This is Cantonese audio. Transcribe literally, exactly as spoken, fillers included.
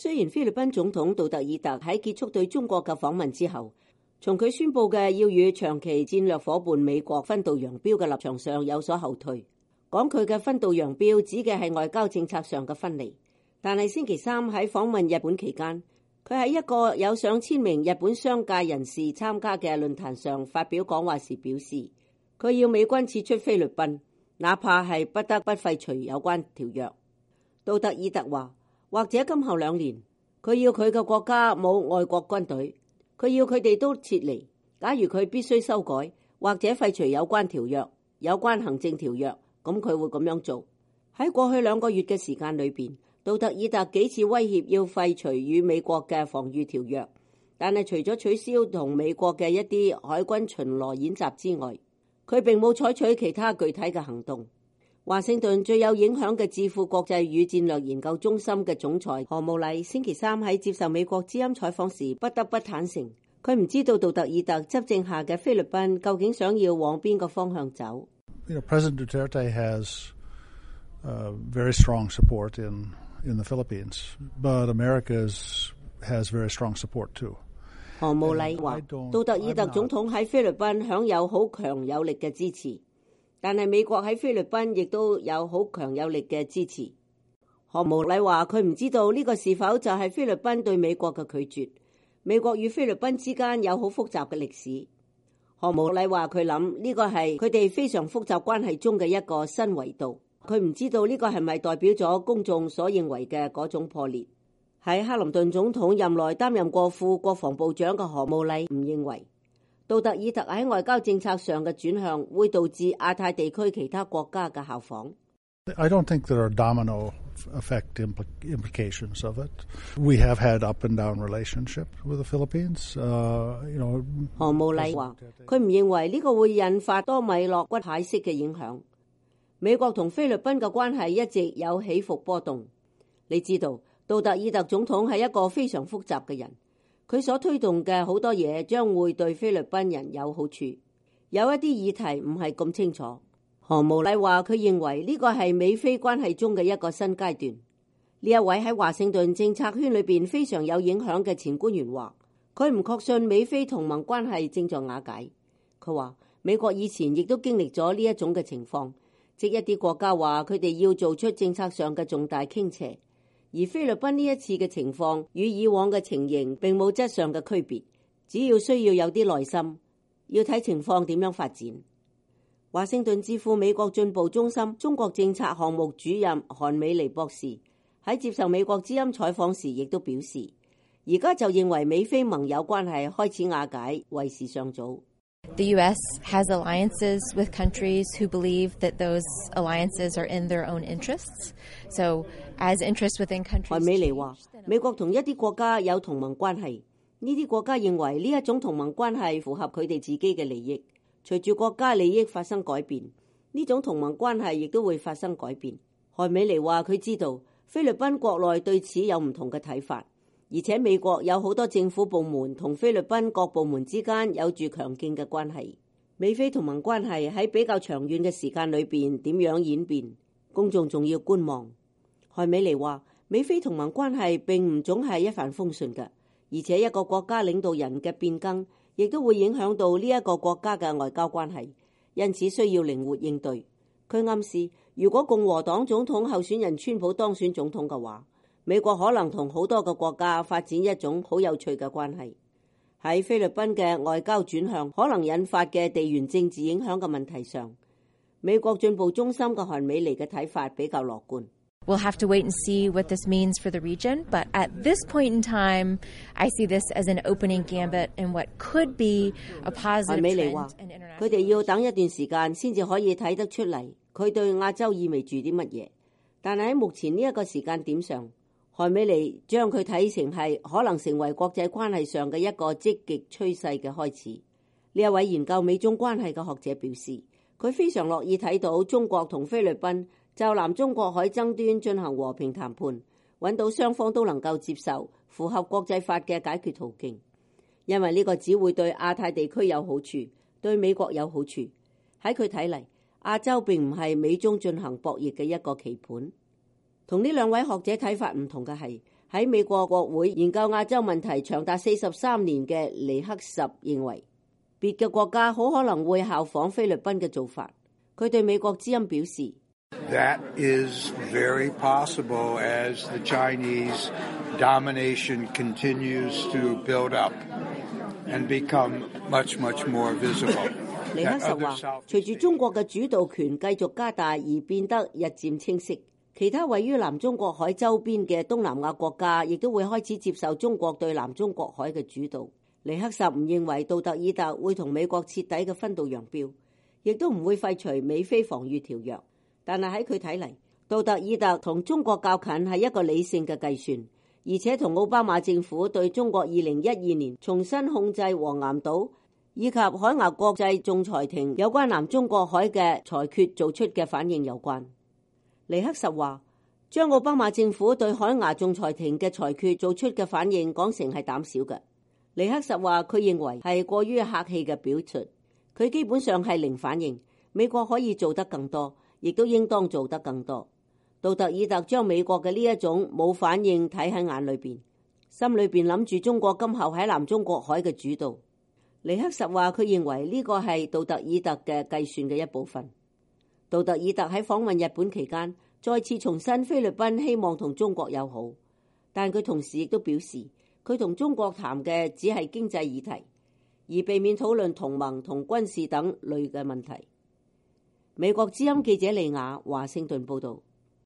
雖然菲律賓總統杜特爾特喺結束對中國嘅訪問之後，從佢宣布嘅要與長期戰略夥伴美國分道揚鑣嘅立場上有所後退，講佢嘅分道揚鑣指嘅係外交政策上嘅分離。但係星期三喺訪問日本期間，佢喺一個有上千名日本商界人士參加嘅論壇上發表講話時表示，佢要美軍撤出菲律賓，哪怕係不得不廢除有關條約。杜特爾特話，或者今後兩年，佢要佢嘅國家冇外國軍隊，佢要佢哋都撤離。假如佢必須修改或者廢除有關條約、有關行政條約，咁佢會咁樣做。喺過去兩個月嘅時間裏邊，杜特爾特幾次威脅要廢除與美國嘅防禦條約，但係除咗取消同美國嘅一啲海軍巡邏演習之外，佢並冇採取其他具體嘅行動。華盛頓最有影響嘅智庫國際與戰略研究中心嘅總裁何慕麗星期三喺接受美國之音採訪時，不得不坦誠，佢唔知道杜特爾特執政下嘅菲律賓究竟想要往邊個方向走。 You know, President Duterte has uh, very strong support in in the Philippines, but America has very strong support too. 何慕麗話，杜特爾特總統喺菲律賓享有好強有力嘅支持。但係美國喺菲律賓亦都有好強有力嘅支持。何慕麗話佢唔知道呢個是否就係菲律賓對美國嘅拒絕。美國與菲律賓之間有好複雜嘅歷史。何慕麗話佢諗呢個係佢哋非常複雜關係中嘅一個新維度。佢唔知道呢個係咪代表咗公眾所認為嘅嗰種破裂。喺克林頓總統任內擔任過副國防部長嘅何慕麗唔認為杜特爾特喺外交政策上嘅轉向會導致亞太地區其他國家嘅效仿。 I don't think there are domino effect implications of it. We have had up and down relationship with the Philippines. Uh, you know, 何慕麗話佢唔認為呢個會引發多米諾骨牌式嘅影響。美國同菲律賓嘅關係一直有起伏波動。你知道杜特爾特總統係一個非常複雜嘅人。佢所推動嘅好多嘢將會對菲律賓人有好處，有一啲議題唔係咁清楚。何慕麗話佢認為呢個係美菲關係中嘅一個新階段。呢一位喺華盛頓政策圈裏邊非常有影響嘅前官員話，佢唔確信美菲同盟關係正在瓦解。佢話美國以前亦都經歷咗呢一種嘅情況，即一啲國家話佢哋要做出政策上嘅重大傾斜。而菲律賓呢一次嘅情況與以往嘅情形並冇質上嘅區別，只要需要有啲耐心，要睇情況點樣發展。華盛頓智庫美國進步中心中國政策項目主任韓美妮博士喺接受美國之音採訪時亦都表示，而家就認為美菲盟友關係開始瓦解為時尚早。 The U S has alliances with countries who believe that those alliances are in their own interests. So, as interests within countries... 韓美妮話，美國同一啲國家有同盟關係，呢啲國家認為呢一種同盟關係符合佢哋自己嘅利益。隨住國家利益發生改變，呢種同盟關係亦都會發生改變。韓美妮話佢知道菲律賓國內對此有唔同嘅睇法。而且美國有好多政府部門同菲律賓各部門之間有住強勁嘅關係。美菲同盟關係喺比較長遠嘅時間裏邊點樣演變，公眾仲要觀望。韓美妮話，美菲同盟關係並唔總係一帆風順嘅，而且一個國家領導人嘅變更亦都會影響到呢一個國家嘅外交關係，因此需要靈活應對。佢暗示，如果共和黨總統候選人川普當選總統嘅話，美國可能同好多個國家發展一種好有趣嘅關係。喺菲律賓嘅外交轉向可能引發嘅地緣政治影響嘅問題上，美國進步中心嘅韓美妮嘅睇法比較樂觀。 We'll have to wait and see what this means for the region, but at this point in time, I see this as an opening gambit in what could be a positive trend in international. 佢哋要等一段時間先至可以睇得出嚟，佢對亞洲意味住啲乜嘢。但係喺目前呢一個時間點上，韓美妮將佢睇成係可能成為國際關係上嘅一個積極趨勢嘅開始。呢一位研究美中關係嘅學者表示，佢非常樂意睇到中國同菲律賓就南中國海爭端進行和平談判，揾到雙方都能夠接受、符合國際法嘅解決途徑，因為呢個只會對亞太地區有好處，對美國有好處。喺佢睇嚟，亞洲並唔係美中進行博弈嘅一個棋盤。同呢兩位學者睇法唔同嘅係， 喺美國國會研究亞洲問題長達四十三年嘅尼克什認為，別嘅國家好可能會效仿菲律賓嘅做法。佢對美國之音表示 That is very possible as the Chinese domination continues to build up and become much, much more visible. 尼克什話，隨住中國嘅主導權繼續加大而變得日漸清晰，其他位於南中國海周邊嘅東南亞國家亦都會開始接受中國對南中國海嘅主導。尼克什唔認為杜特爾特會同美國徹底嘅分道揚鑣，亦都唔會廢除美菲防禦條約。但係喺佢睇嚟，杜特爾特同中國較近係一個理性嘅計算，而且同奧巴馬政府對中國二零一二年重新控制黃岩島以及海牙國際仲裁庭有關南中國海嘅裁決做出嘅反應有關。尼克什話，將奧巴馬政府對海牙仲裁庭嘅裁決做出嘅反應講成係膽小嘅。尼克什話，佢認為係過於客氣嘅表述，佢基本上係零反應。美國可以做得更多，亦都應當做得更多。杜特爾特將美國嘅呢一種冇反應睇喺眼裏邊，心裏邊諗住中國今後喺南中國海嘅主導。尼克什話，佢認為呢個係杜特爾特嘅計算嘅一部分。杜特爾特喺訪問日本期間，再次重申菲律賓希望同中國友好，但佢同時亦都表示，佢同中國談嘅只係經濟議題，而避免討論同盟同軍事等類嘅問題。美國之音記者利亞華盛頓報道。